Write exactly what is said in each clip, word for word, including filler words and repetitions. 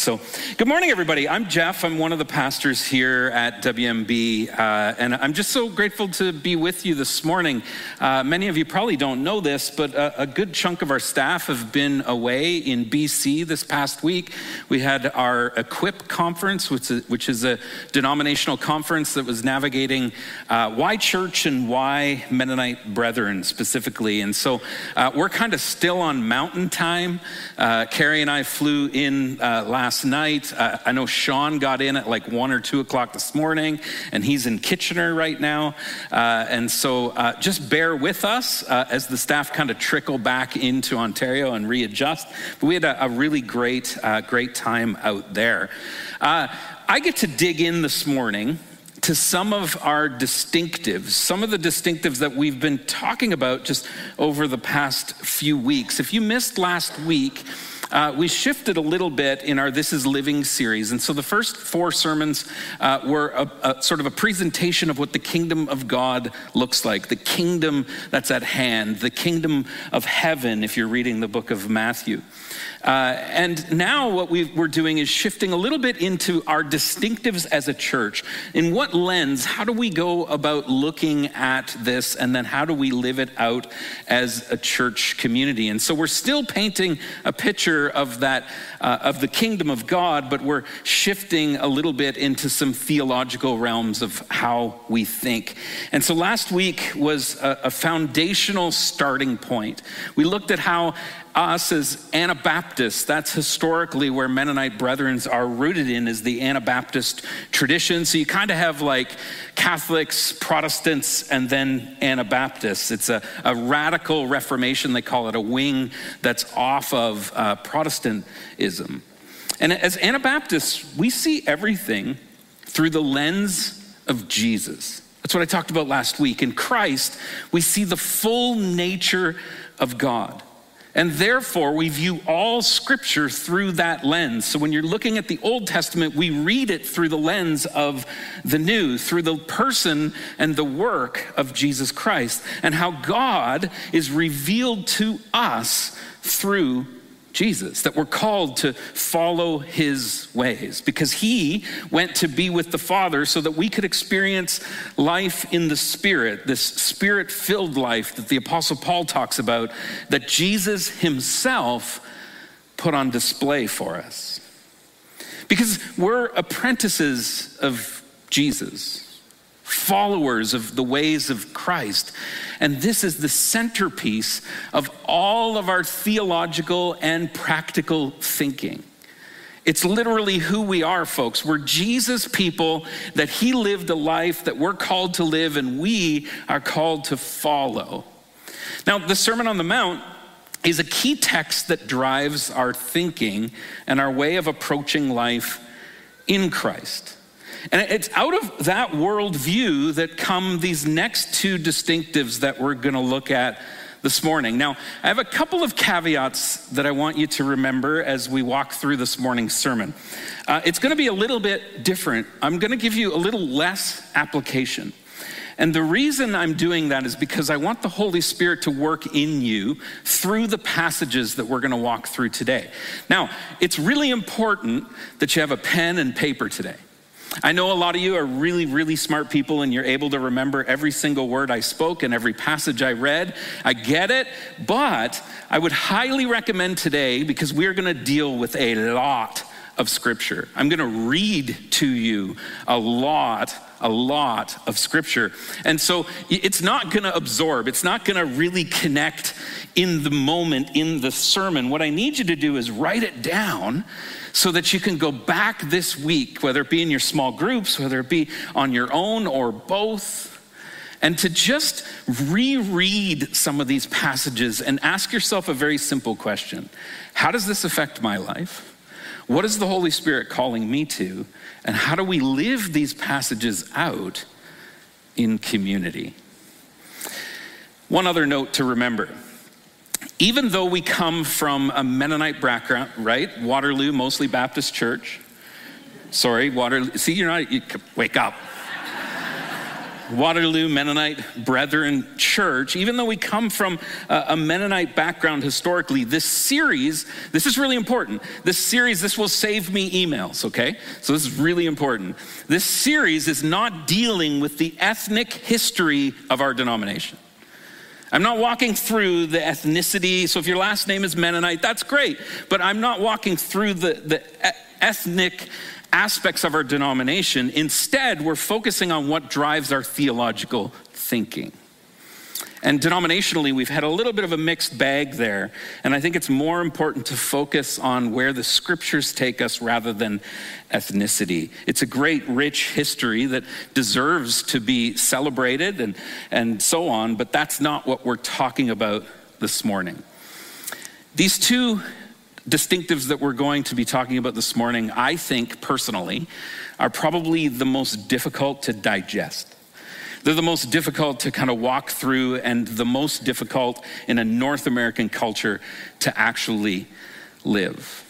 So good morning, everybody. I'm Jeff. I'm one of the pastors here at W M B, uh, and I'm just so grateful to be with you this morning. Uh, many of you probably don't know this, but a, a good chunk of our staff have been away in B C this past week. We had our Equip conference, which is, which is a denominational conference that was navigating uh, why church and why Mennonite Brethren specifically. And so uh, we're kind of still on mountain time. Uh, Carrie and I flew in uh, last night. Uh, I know Sean got in at like one or two o'clock this morning, and he's in Kitchener right now. Uh, and so uh, just bear with us uh, as the staff kind of trickle back into Ontario and readjust. But we had a, a really great, uh, great time out there. Uh, I get to dig in this morning to some of our distinctives, some of the distinctives that we've been talking about just over the past few weeks. If you missed last week, Uh, we shifted a little bit in our This Is Living series. And so the first four sermons uh, were a, a sort of a presentation of what the kingdom of God looks like, the kingdom that's at hand, the kingdom of heaven, if you're reading the book of Matthew. Uh, and now what we we're doing is shifting a little bit into our distinctives as a church. In what lens, how do we go about looking at this, and then how do we live it out as a church community? And so we're still painting a picture of that, uh, of the kingdom of God, but we're shifting a little bit into some theological realms of how we think. And so last week was a, a foundational starting point. We looked at how us as Anabaptists, that's historically where Mennonite Brethren are rooted in, is the Anabaptist tradition. So you kind of have like Catholics, Protestants, and then Anabaptists. It's a, a radical reformation, they call it, a wing that's off of uh, Protestantism. And as Anabaptists, we see everything through the lens of Jesus. That's what I talked about last week. In Christ, we see the full nature of God. And therefore, we view all scripture through that lens. So when you're looking at the Old Testament, we read it through the lens of the New, through the person and the work of Jesus Christ, and how God is revealed to us through Jesus, that we're called to follow his ways, because he went to be with the Father so that we could experience life in the Spirit, this Spirit-filled life that the Apostle Paul talks about, that Jesus himself put on display for us. Because we're apprentices of Jesus, followers of the ways of Christ. And this is the centerpiece of all of our theological and practical thinking. It's literally who we are, folks. We're Jesus people, that he lived a life that we're called to live, and we are called to follow. Now, the Sermon on the Mount is a key text that drives our thinking and our way of approaching life in Christ. And it's out of that worldview that come these next two distinctives that we're going to look at this morning. Now, I have a couple of caveats that I want you to remember as we walk through this morning's sermon. Uh, it's going to be a little bit different. I'm going to give you a little less application. And the reason I'm doing that is because I want the Holy Spirit to work in you through the passages that we're going to walk through today. Now, it's really important that you have a pen and paper today. I know a lot of you are really, really smart people, and you're able to remember every single word I spoke and every passage I read. I get it, but I would highly recommend today, because we're going to deal with a lot of scripture. I'm going to read to you a lot, a lot of scripture. And so it's not going to absorb. It's not going to really connect in the moment in the sermon. What I need you to do is write it down so that you can go back this week, whether it be in your small groups, whether it be on your own or both, and to just reread some of these passages and ask yourself a very simple question. How does this affect my life? What is the Holy Spirit calling me to? And how do we live these passages out in community? One other note to remember. Even though we come from a Mennonite background, right? Waterloo, mostly Baptist church. Sorry, Waterloo. See, you're not, you, wake up. Waterloo Mennonite Brethren Church, even though we come from a Mennonite background historically, this series, this is really important. This series, this will save me emails, okay? So this is really important. This series is not dealing with the ethnic history of our denomination. I'm not walking through the ethnicity. So if your last name is Mennonite, that's great. But I'm not walking through the, the ethnic aspects of our denomination. Instead, we're focusing on what drives our theological thinking. And denominationally, we've had a little bit of a mixed bag there. And I think it's more important to focus on where the scriptures take us rather than ethnicity. It's a great, rich history that deserves to be celebrated and, and so on, but that's not what we're talking about this morning. These two distinctives that we're going to be talking about this morning, I think personally, are probably the most difficult to digest. They're the most difficult to kind of walk through and the most difficult in a North American culture to actually live.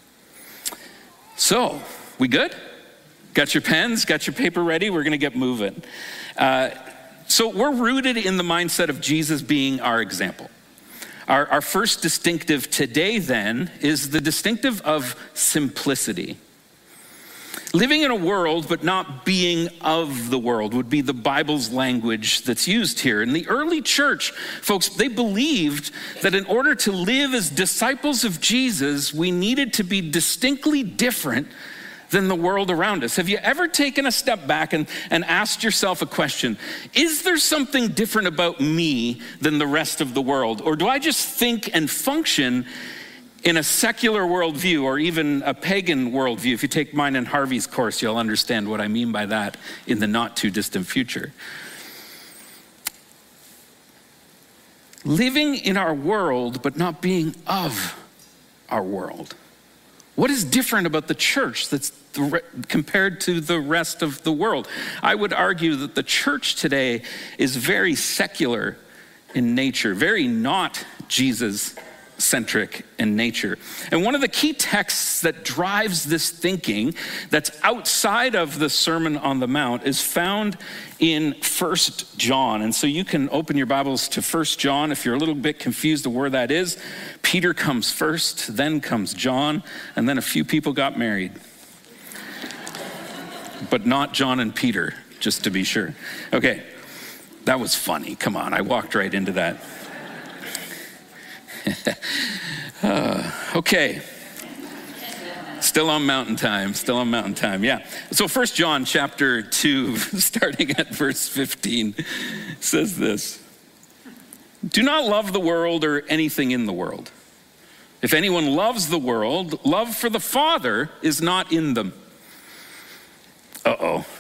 So, we good? Got your pens? Got your paper ready? We're going to get moving. Uh, so we're rooted in the mindset of Jesus being our example. Our, our first distinctive today, then, is the distinctive of simplicity. Living in a world but not being of the world would be the Bible's language that's used here. In the early church, folks, they believed that in order to live as disciples of Jesus, we needed to be distinctly different than the world around us. Have you ever taken a step back and, and asked yourself a question? Is there something different about me than the rest of the world? Or do I just think and function in a secular worldview or even a pagan worldview? If you take mine and Harvey's course, you'll understand what I mean by that in the not too distant future. Living in our world, but not being of our world. What is different about the church that's the, compared to the rest of the world? I would argue that the church today is very secular in nature, very not Jesus-centric in nature. And one of the key texts that drives this thinking that's outside of the Sermon on the Mount is found in First John. And so you can open your Bibles to First John if you're a little bit confused of where that is. Peter comes first, then comes John, and then a few people got married. But not John and Peter, just to be sure. Okay, that was funny. Come on, I walked right into that. uh, okay. Still on mountain time, still on mountain time, yeah. So First John chapter two, starting at verse fifteen, says this. Do not love the world or anything in the world. If anyone loves the world, love for the Father is not in them. Uh-oh.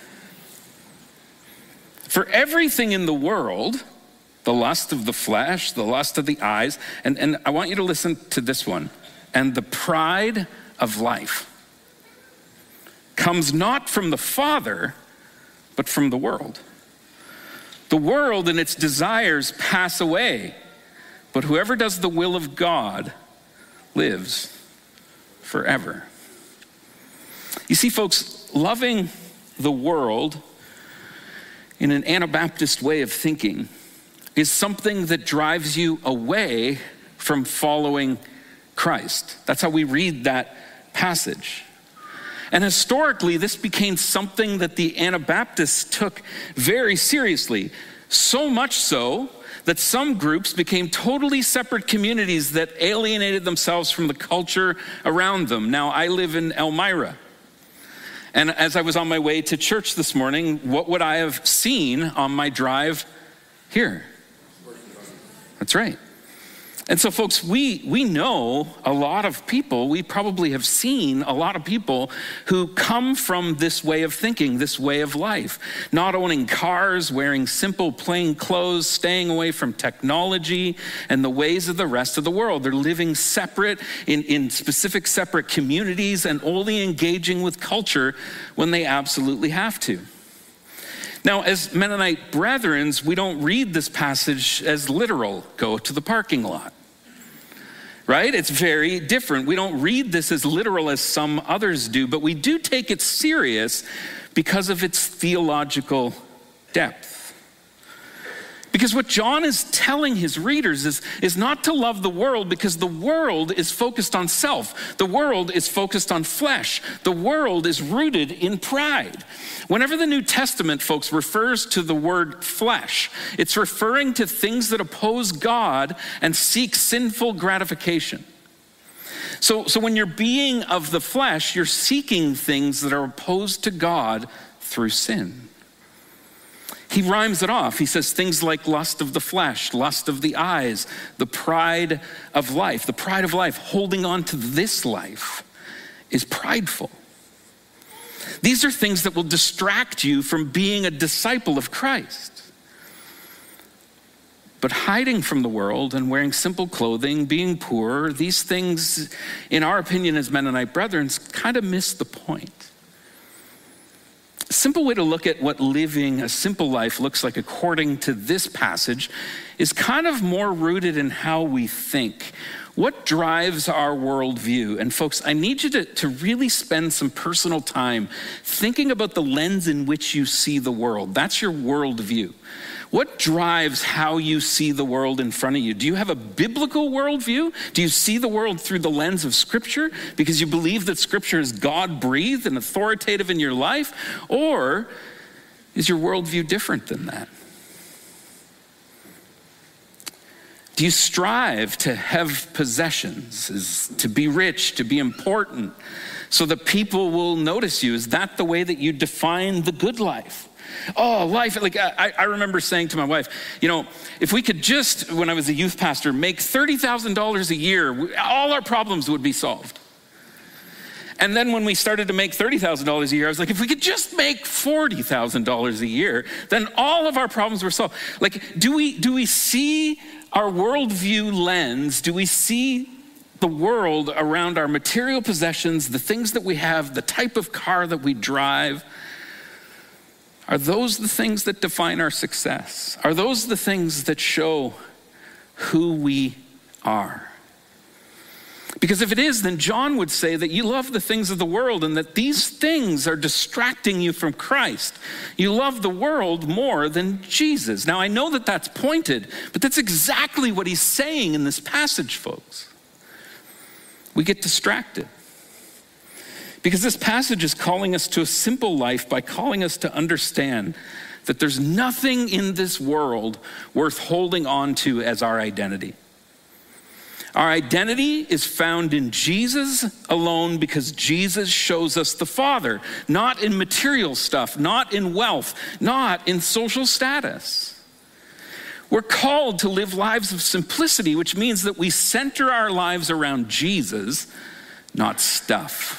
For everything in the world, the lust of the flesh, the lust of the eyes, and, and I want you to listen to this one, and the pride of life comes not from the Father, but from the world. The world and its desires pass away, but whoever does the will of God lives forever. You see, folks, loving the world in an Anabaptist way of thinking is something that drives you away from following Christ. That's how we read that passage. And historically, this became something that the Anabaptists took very seriously. So much so that some groups became totally separate communities that alienated themselves from the culture around them. Now, I live in Elmira. And as I was on my way to church this morning, what would I have seen on my drive here? That's right. And so folks, we we know a lot of people, we probably have seen a lot of people who come from this way of thinking, this way of life. Not owning cars, wearing simple plain clothes, staying away from technology and the ways of the rest of the world. They're living separate in, in specific separate communities and only engaging with culture when they absolutely have to. Now, as Mennonite brethren, we don't read this passage as literal, go to the parking lot, right? It's very different. We don't read this as literal as some others do, but we do take it serious because of its theological depth. Because what John is telling his readers is, is not to love the world, because the world is focused on self. The world is focused on flesh. The world is rooted in pride. Whenever the New Testament, folks, refers to the word flesh, it's referring to things that oppose God and seek sinful gratification. So, so when you're being of the flesh, you're seeking things that are opposed to God through sin. He rhymes it off. He says things like lust of the flesh, lust of the eyes, the pride of life. The pride of life, holding on to this life, is prideful. These are things that will distract you from being a disciple of Christ. But hiding from the world and wearing simple clothing, being poor, these things, in our opinion as Mennonite brethren, kind of miss the point. A simple way to look at what living a simple life looks like according to this passage is kind of more rooted in how we think. What drives our worldview? And folks, I need you to, to really spend some personal time thinking about the lens in which you see the world. That's your worldview. What drives how you see the world in front of you? Do you have a biblical worldview? Do you see the world through the lens of Scripture because you believe that Scripture is God-breathed and authoritative in your life? Or is your worldview different than that? Do you strive to have possessions, is to be rich, to be important, so that people will notice you? Is that the way that you define the good life? Oh, life, like I, I remember saying to my wife, you know, if we could just, when I was a youth pastor, make thirty thousand dollars a year, all our problems would be solved. And then when we started to make thirty thousand dollars a year, I was like, if we could just make forty thousand dollars a year, then all of our problems were solved. Like, do we, do we see our worldview lens? Do we see the world around our material possessions, the things that we have, the type of car that we drive? Are those the things that define our success? Are those the things that show who we are? Because if it is, then John would say that you love the things of the world and that these things are distracting you from Christ. You love the world more than Jesus. Now, I know that that's pointed, but that's exactly what he's saying in this passage, folks. We get distracted. Because this passage is calling us to a simple life by calling us to understand that there's nothing in this world worth holding on to as our identity. Our identity is found in Jesus alone because Jesus shows us the Father, not in material stuff, not in wealth, not in social status. We're called to live lives of simplicity, which means that we center our lives around Jesus, not stuff.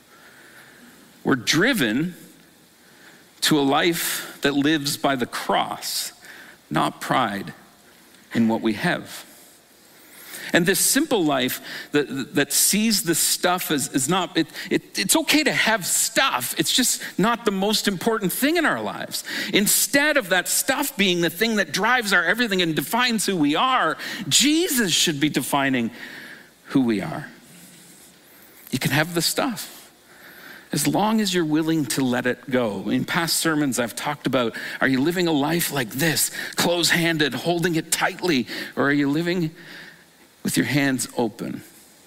We're driven to a life that lives by the cross, not pride in what we have. And this simple life that, that sees the stuff as, as not, it, it, it's okay to have stuff. It's just not the most important thing in our lives. Instead of that stuff being the thing that drives our everything and defines who we are, Jesus should be defining who we are. You can have the stuff, as long as you're willing to let it go. In past sermons, I've talked about, are you living a life like this, close-handed, holding it tightly, or are you living with your hands open,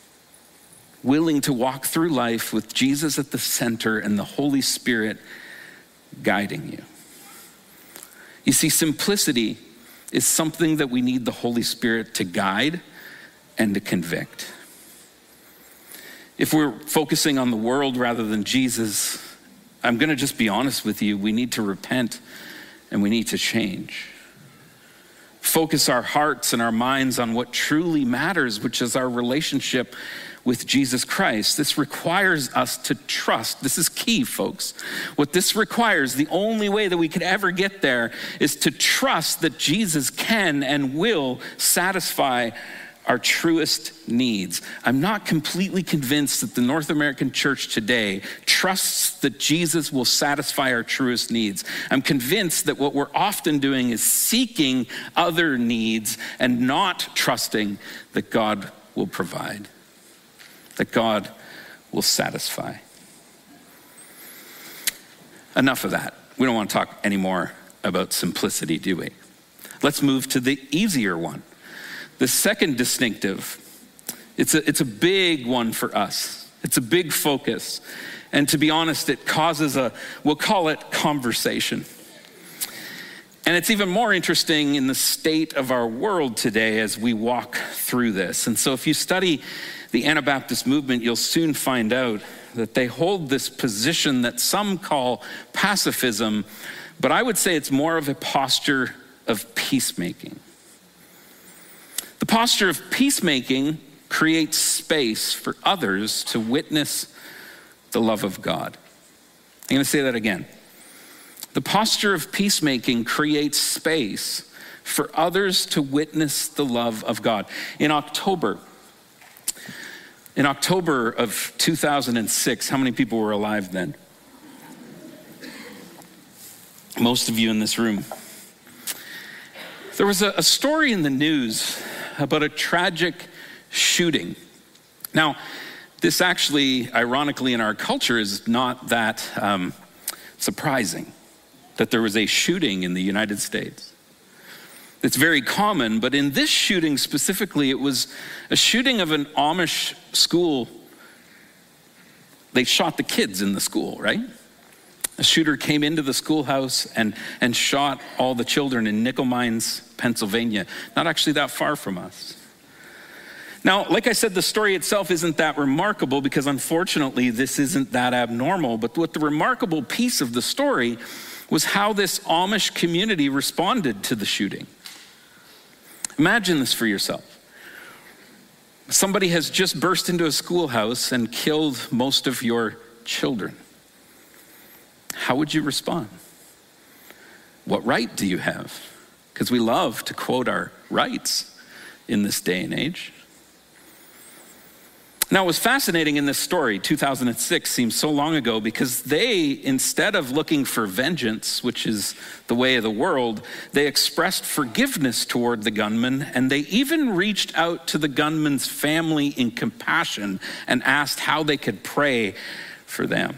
willing to walk through life with Jesus at the center and the Holy Spirit guiding you? You see, simplicity is something that we need the Holy Spirit to guide and to convict. If we're focusing on the world rather than Jesus, I'm going to just be honest with you. We need to repent and we need to change. Focus our hearts and our minds on what truly matters, which is our relationship with Jesus Christ. This requires us to trust. This is key, folks. What this requires, the only way that we could ever get there, is to trust that Jesus can and will satisfy our truest needs. I'm not completely convinced that the North American church today trusts that Jesus will satisfy our truest needs. I'm convinced that what we're often doing is seeking other needs and not trusting that God will provide, that God will satisfy. Enough of that. We don't want to talk anymore about simplicity, do we? Let's move to the easier one. The second distinctive, it's a, it's a big one for us. It's a big focus. And to be honest, it causes a, we'll call it conversation. And it's even more interesting in the state of our world today as we walk through this. And so if you study the Anabaptist movement, you'll soon find out that they hold this position that some call pacifism, but I would say it's more of a posture of peacemaking. The posture of peacemaking creates space for others to witness the love of God. I'm going to say that again. The posture of peacemaking creates space for others to witness the love of God. In October, in October of two thousand six, how many people were alive then? Most of you in this room. There was a, a story in the news about a tragic shooting. Now, this actually, ironically, in our culture is not that um, surprising that there was a shooting in the United States. It's very common, but in this shooting specifically, it was a shooting of an Amish school. They shot the kids in the school, right? A shooter came into the schoolhouse and, and shot all the children in Nickel Mines, Pennsylvania, not actually that far from us. Now, like I said, the story itself isn't that remarkable because unfortunately this isn't that abnormal, but what the remarkable piece of the story was how this Amish community responded to the shooting. Imagine this for yourself. Somebody has just burst into a schoolhouse and killed most of your children. How would you respond? What right do you have? Because we love to quote our rights in this day and age. Now, it was fascinating in this story, two thousand six seems so long ago, because they, instead of looking for vengeance, which is the way of the world, they expressed forgiveness toward the gunman, and they even reached out to the gunman's family in compassion and asked how they could pray for them.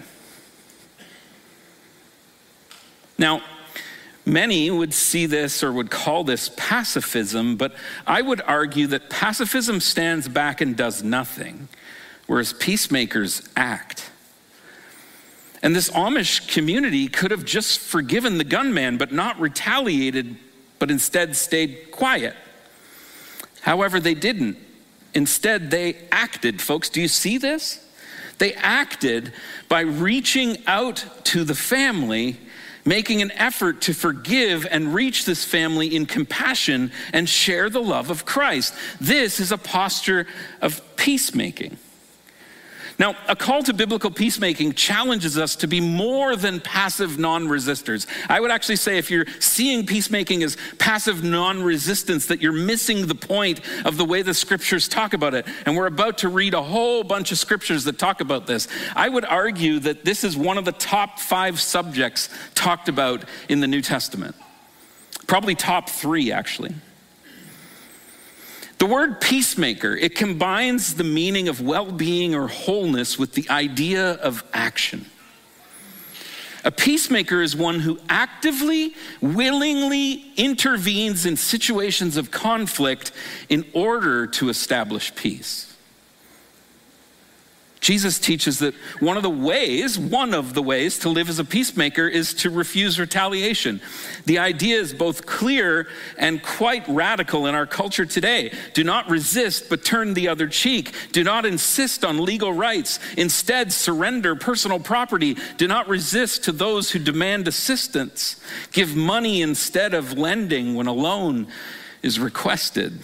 Now, many would see this or would call this pacifism, but I would argue that pacifism stands back and does nothing, whereas peacemakers act. And this Amish community could have just forgiven the gunman, but not retaliated, but instead stayed quiet. However, they didn't. Instead, they acted. Folks, do you see this? They acted by reaching out to the family, making an effort to forgive and reach this family in compassion and share the love of Christ. This is a posture of peacemaking. Now, a call to biblical peacemaking challenges us to be more than passive non-resistors. I would actually say if you're seeing peacemaking as passive non-resistance, that you're missing the point of the way the scriptures talk about it. And we're about to read a whole bunch of scriptures that talk about this. I would argue that this is one of the top five subjects talked about in the New Testament. Probably top three, actually. The word peacemaker, it combines the meaning of well-being or wholeness with the idea of action. A peacemaker is one who actively, willingly intervenes in situations of conflict in order to establish peace. Jesus teaches that one of the ways, one of the ways to live as a peacemaker is to refuse retaliation. The idea is both clear and quite radical in our culture today. Do not resist, but turn the other cheek. Do not insist on legal rights. Instead, surrender personal property. Do not resist to those who demand assistance. Give money instead of lending when a loan is requested.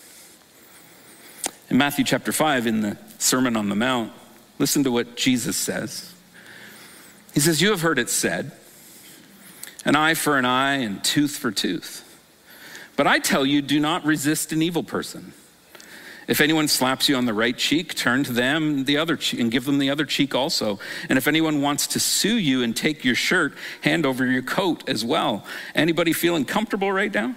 In Matthew chapter five, in the Sermon on the Mount, listen to what Jesus says. He says, "You have heard it said, an eye for an eye and tooth for tooth. But I tell you, do not resist an evil person. If anyone slaps you on the right cheek, turn to them the other cheek and give them the other cheek also. And if anyone wants to sue you and take your shirt, hand over your coat as well." Anybody feeling comfortable right now?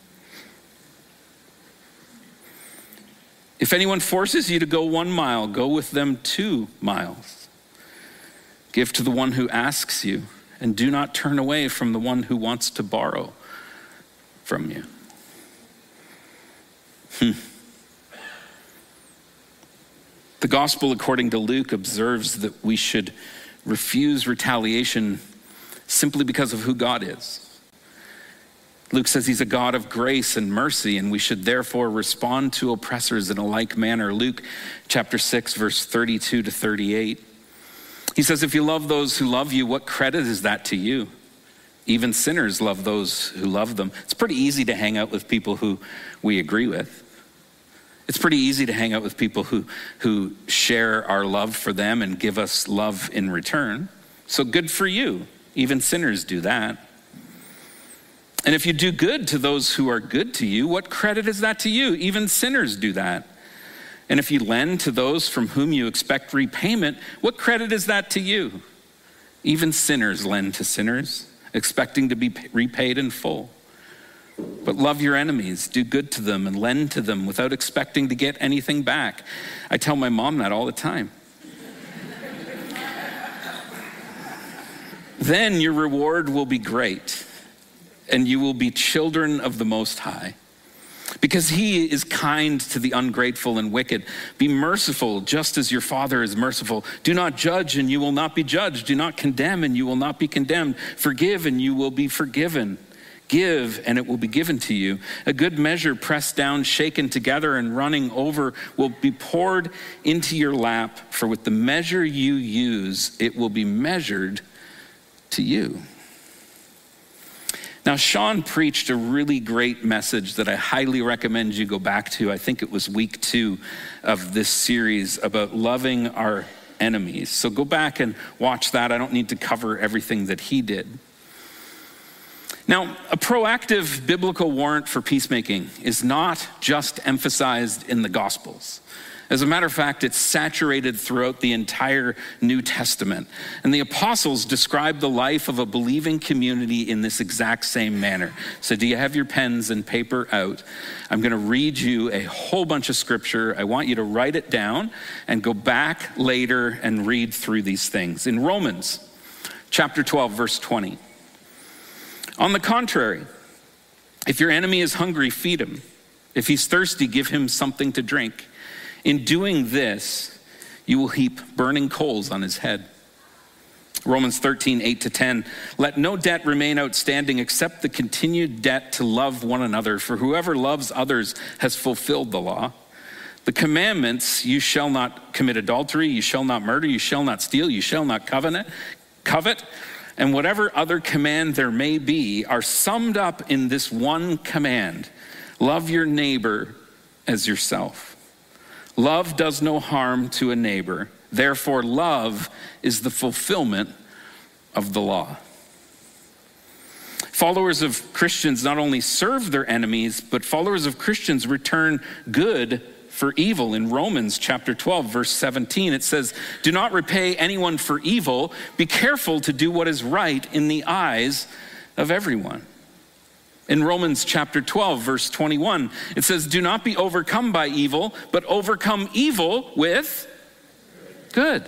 If anyone forces you to go one mile, go with them two miles. Give to the one who asks you, and do not turn away from the one who wants to borrow from you. Hmm. The gospel, according to Luke, observes that we should refuse retaliation simply because of who God is. Luke says he's a God of grace and mercy, and we should therefore respond to oppressors in a like manner. Luke chapter six, verse thirty-two to thirty-eight. He says, if you love those who love you, what credit is that to you? Even sinners love those who love them. It's pretty easy to hang out with people who we agree with. It's pretty easy to hang out with people who, who share our love for them and give us love in return. So good for you. Even sinners do that. And if you do good to those who are good to you, what credit is that to you? Even sinners do that. And if you lend to those from whom you expect repayment, what credit is that to you? Even sinners lend to sinners, expecting to be repaid in full. But love your enemies, do good to them, and lend to them without expecting to get anything back. I tell my mom that all the time. Then your reward will be great, and you will be children of the Most High. Because he is kind to the ungrateful and wicked. Be merciful, just as your Father is merciful. Do not judge, and you will not be judged. Do not condemn, and you will not be condemned. Forgive, and you will be forgiven. Give, and it will be given to you. A good measure, pressed down, shaken together, and running over, will be poured into your lap. For with the measure you use, it will be measured to you. Now, Sean preached a really great message that I highly recommend you go back to. I think it was week two of this series about loving our enemies. So go back and watch that. I don't need to cover everything that he did. Now, a proactive biblical warrant for peacemaking is not just emphasized in the Gospels. As a matter of fact, it's saturated throughout the entire New Testament. And the apostles describe the life of a believing community in this exact same manner. So do you have your pens and paper out? I'm going to read you a whole bunch of scripture. I want you to write it down and go back later and read through these things. In Romans chapter twelve, verse twenty. On the contrary, if your enemy is hungry, feed him. If he's thirsty, give him something to drink. In doing this, you will heap burning coals on his head. Romans thirteen, eight to ten. Let no debt remain outstanding except the continued debt to love one another. For whoever loves others has fulfilled the law. The commandments, you shall not commit adultery, you shall not murder, you shall not steal, you shall not covenant, covet, and whatever other command there may be, are summed up in this one command: love your neighbor as yourself. Love does no harm to a neighbor. Therefore, love is the fulfillment of the law. Followers of Christians not only serve their enemies, but followers of Christians return good for evil. In Romans chapter twelve, verse seventeen, it says, do not repay anyone for evil. Be careful to do what is right in the eyes of everyone. In Romans chapter twelve, verse twenty-one, it says, do not be overcome by evil, but overcome evil with good.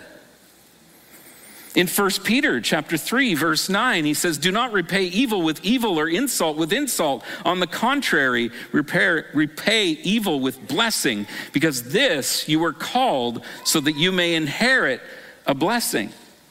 In First Peter chapter three, verse nine, he says, do not repay evil with evil or insult with insult. On the contrary, repair, repay evil with blessing, because this you were called so that you may inherit a blessing.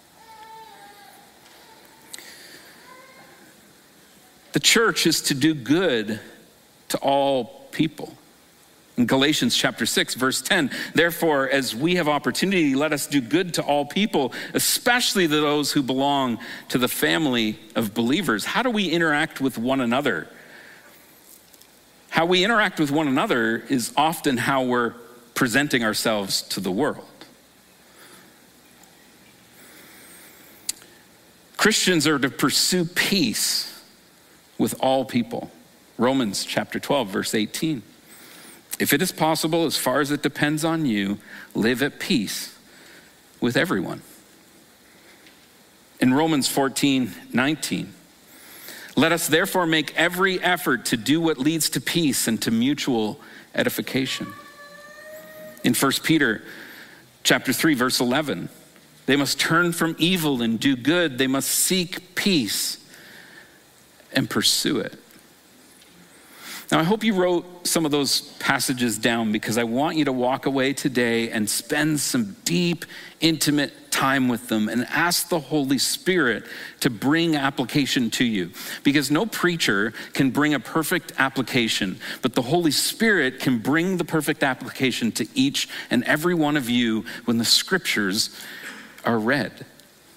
The church is to do good to all people. In Galatians chapter six, verse ten, therefore, as we have opportunity, let us do good to all people, especially to those who belong to the family of believers. How do we interact with one another? How we interact with one another is often how we're presenting ourselves to the world. Christians are to pursue peace with all people. Romans chapter twelve, verse eighteen. If it is possible, as far as it depends on you, live at peace with everyone. In Romans fourteen, nineteen, let us therefore make every effort to do what leads to peace and to mutual edification. In First Peter chapter three, verse eleven, They must turn from evil and do good. They must seek peace and pursue it. Now, I hope you wrote some of those passages down, because I want you to walk away today and spend some deep, intimate time with them and ask the Holy Spirit to bring application to you. Because no preacher can bring a perfect application, but the Holy Spirit can bring the perfect application to each and every one of you when the scriptures are read.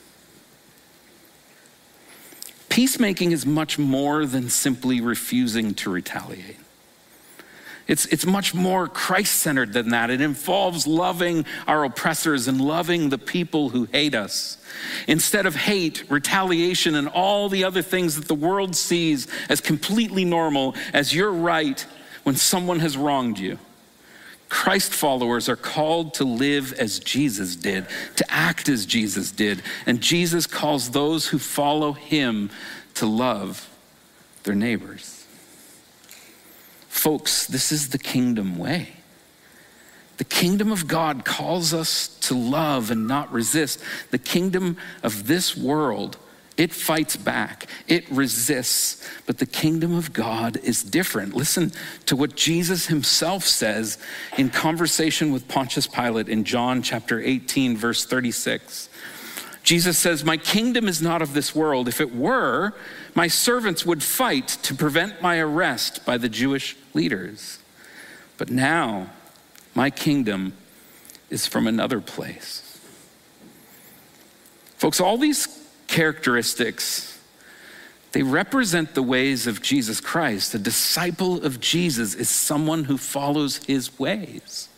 Peacemaking is much more than simply refusing to retaliate. It's, it's much more Christ-centered than that. It involves loving our oppressors and loving the people who hate us. Instead of hate, retaliation, and all the other things that the world sees as completely normal, as you're right when someone has wronged you, Christ followers are called to live as Jesus did, to act as Jesus did. And Jesus calls those who follow him to love their neighbors. Folks, this is the kingdom way. The kingdom of God calls us to love and not resist. The kingdom of this world, it fights back, it resists, but the kingdom of God is different. Listen to what Jesus himself says in conversation with Pontius Pilate in John chapter eighteen, verse thirty-six. Jesus says, "My kingdom is not of this world. If it were, my servants would fight to prevent my arrest by the Jewish leaders. But now my kingdom is from another place." Folks, all these characteristics, they represent the ways of Jesus Christ. A disciple of Jesus is someone who follows his ways.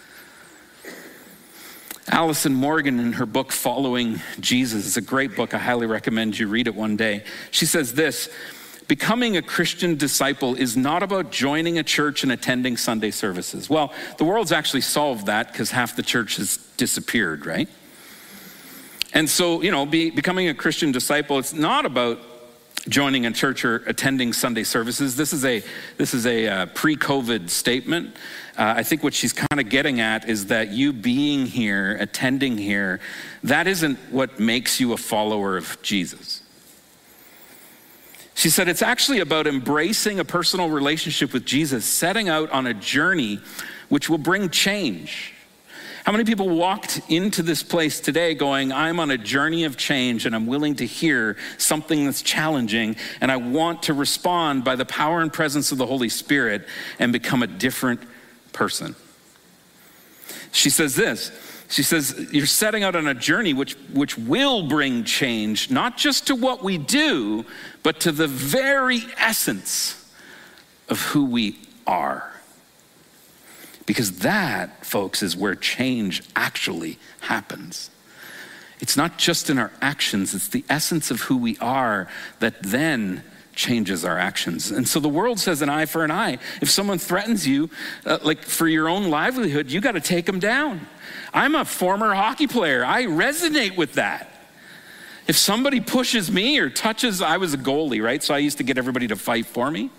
Allison Morgan, in her book, Following Jesus, it's a great book. I highly recommend you read it one day. She says this: becoming a Christian disciple is not about joining a church and attending Sunday services. Well, the world's actually solved that because half the church has disappeared, right? And so, you know, be, becoming a Christian disciple, it's not about joining a church or attending Sunday services. This is a this is a uh, pre-COVID statement. Uh, I think what she's kind of getting at is that you being here, attending here, that isn't what makes you a follower of Jesus. She said it's actually about embracing a personal relationship with Jesus, setting out on a journey which will bring change. How many people walked into this place today going, I'm on a journey of change and I'm willing to hear something that's challenging and I want to respond by the power and presence of the Holy Spirit and become a different person? She says this, she says, you're setting out on a journey which, which will bring change, not just to what we do, but to the very essence of who we are. Because that, folks, is where change actually happens. It's not just in our actions, it's the essence of who we are that then changes our actions. And so the world says an eye for an eye. If someone threatens you, uh, like for your own livelihood, you got to take them down. I'm a former hockey player. I resonate with that. If somebody pushes me or touches, I was a goalie, right? So I used to get everybody to fight for me.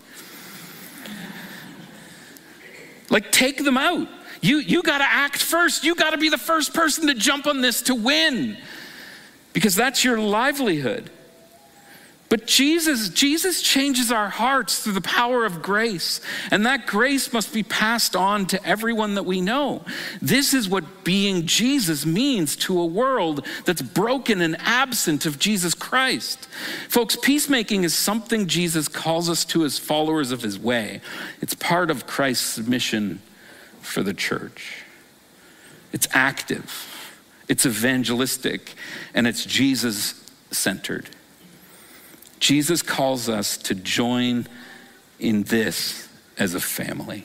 Like, take them out. You, you got to act first. You got to be the first person to jump on this to win, because that's your livelihood. But Jesus, Jesus changes our hearts through the power of grace, and that grace must be passed on to everyone that we know. This is what being Jesus means to a world that's broken and absent of Jesus Christ. Folks, peacemaking is something Jesus calls us to as followers of his way. It's part of Christ's mission for the church. It's active, it's evangelistic, and it's Jesus-centered. Jesus calls us to join in this as a family.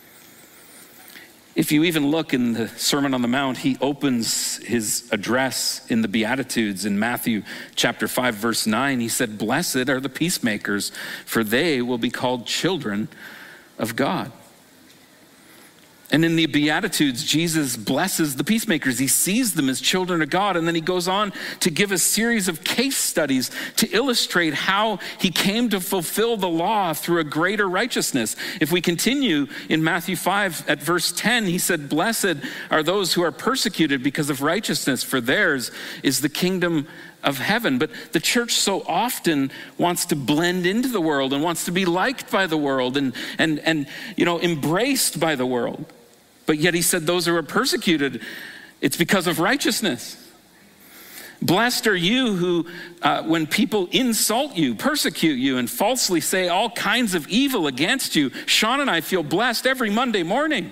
If you even look in the Sermon on the Mount, he opens his address in the Beatitudes in Matthew chapter five, verse nine. He said, "Blessed are the peacemakers, for they will be called children of God." And in the Beatitudes, Jesus blesses the peacemakers. He sees them as children of God. And then he goes on to give a series of case studies to illustrate how he came to fulfill the law through a greater righteousness. If we continue in Matthew five at verse ten, he said, "Blessed are those who are persecuted because of righteousness, for theirs is the kingdom of heaven." But the church so often wants to blend into the world and wants to be liked by the world and, and, and you know, embraced by the world. But yet he said those who are persecuted, it's because of righteousness. Blessed are you who, uh, when people insult you, persecute you, and falsely say all kinds of evil against you. Sean and I feel blessed every Monday morning.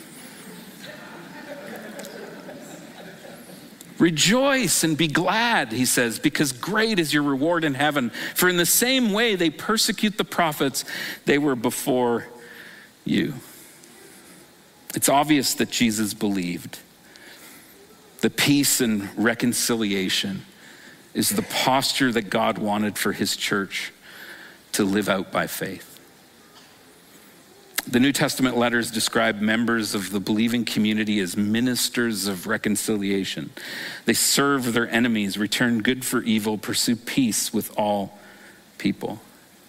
Rejoice and be glad, he says, because great is your reward in heaven. For in the same way they persecute the prophets, they were before you. It's obvious that Jesus believed the peace and reconciliation is the posture that God wanted for his church to live out by faith. The New Testament letters describe members of the believing community as ministers of reconciliation. They serve their enemies, return good for evil, pursue peace with all people.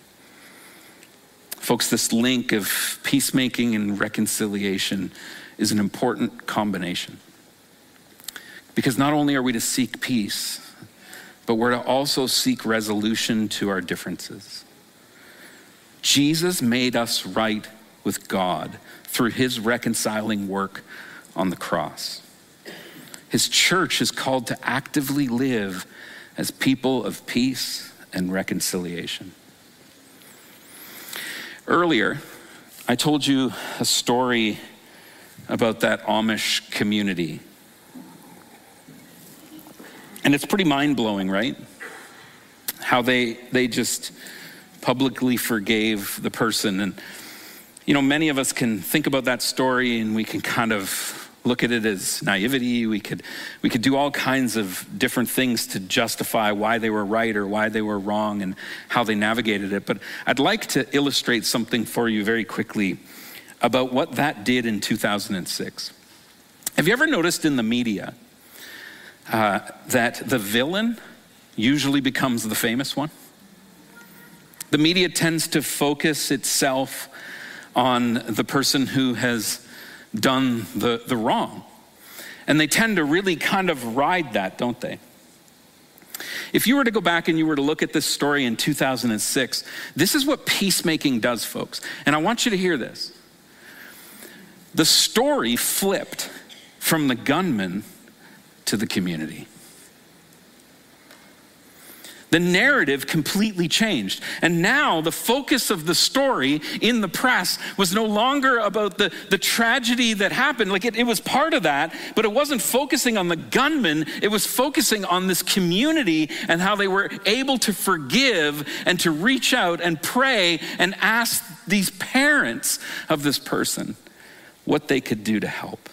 Folks, this link of peacemaking and reconciliation is an important combination. Because not only are we to seek peace, but we're to also seek resolution to our differences. Jesus made us right with God through his reconciling work on the cross. His church is called to actively live as people of peace and reconciliation. Earlier, I told you a story about that Amish community. And it's pretty mind-blowing, right? How they they just publicly forgave the person. And, you know, many of us can think about that story and we can kind of look at it as naivety. We could we could do all kinds of different things to justify why they were right or why they were wrong and how they navigated it. But I'd like to illustrate something for you very quickly about what that did in two thousand six. Have you ever noticed in the media uh, that the villain usually becomes the famous one? The media tends to focus itself on the person who has done the, the wrong. And they tend to really kind of ride that, don't they? If you were to go back and you were to look at this story in two thousand six, this is what peacemaking does, folks. And I want you to hear this. The story flipped from the gunman to the community. The narrative completely changed. And now the focus of the story in the press was no longer about the, the tragedy that happened. Like it, it was part of that, but it wasn't focusing on the gunman. It was focusing on this community and how they were able to forgive and to reach out and pray and ask these parents of this person what they could do to help.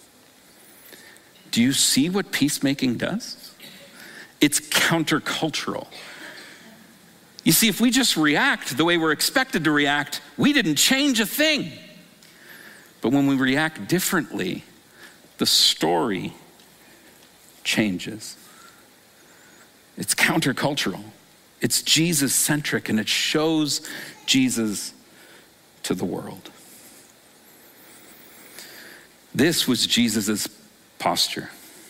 Do you see what peacemaking does? It's countercultural. You see, if we just react the way we're expected to react, we didn't change a thing. But when we react differently, the story changes. It's countercultural. It's Jesus-centric, and it shows Jesus to the world. This was Jesus' posture.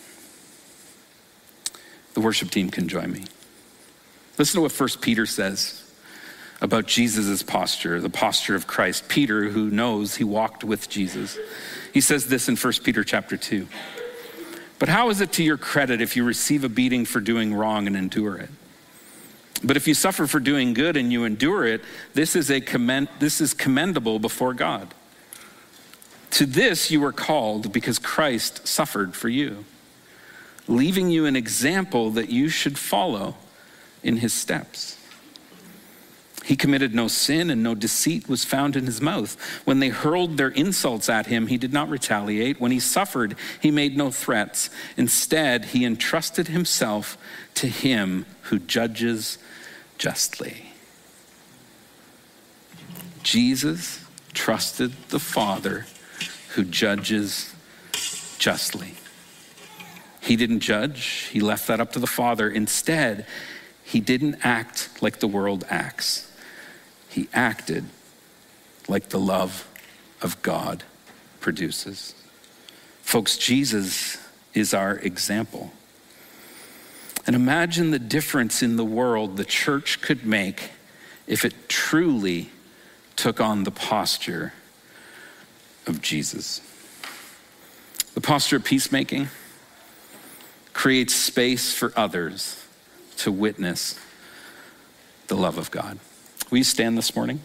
The worship team can join me. Listen to what First Peter says about Jesus' posture, the posture of Christ. Peter, who knows he walked with Jesus. He says this in First Peter chapter two. But how is it to your credit if you receive a beating for doing wrong and endure it? But if you suffer for doing good and you endure it, this is a commend, this is commendable before God. To this you were called because Christ suffered for you, leaving you an example that you should follow in his steps. He committed no sin and no deceit was found in his mouth. When they hurled their insults at him, he did not retaliate. When he suffered, he made no threats. Instead, he entrusted himself to him who judges justly. Jesus trusted the Father who judges justly. He didn't judge. He left that up to the Father. Instead, he didn't act like the world acts. He acted like the love of God produces. Folks, Jesus is our example. And imagine the difference in the world the church could make if it truly took on the posture of Jesus. The posture of peacemaking creates space for others to witness the love of God. Will you stand this morning?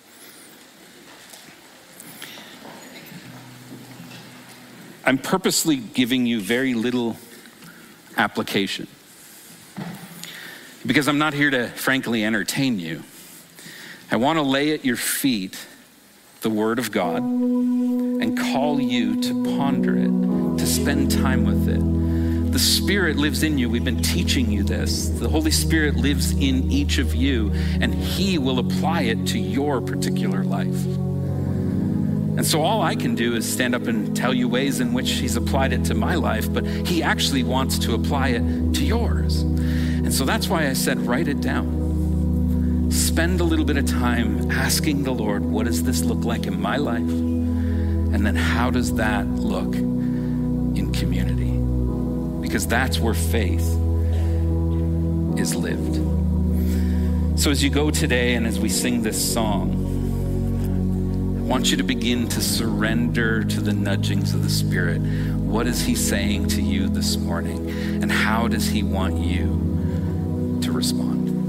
I'm purposely giving you very little application because I'm not here to frankly entertain you. I want to lay at your feet the Word of God and call you to ponder it, to spend time with it. The Spirit lives in you. We've been teaching you this. The Holy Spirit lives in each of you, and He will apply it to your particular life. And so all I can do is stand up and tell you ways in which He's applied it to my life, but He actually wants to apply it to yours. And so that's why I said, write it down. Spend a little bit of time asking the Lord, what does this look like in my life? And then how does that look in community? Because that's where faith is lived. So as you go today and as we sing this song, I want you to begin to surrender to the nudgings of the Spirit. What is He saying to you this morning? And how does He want you to respond?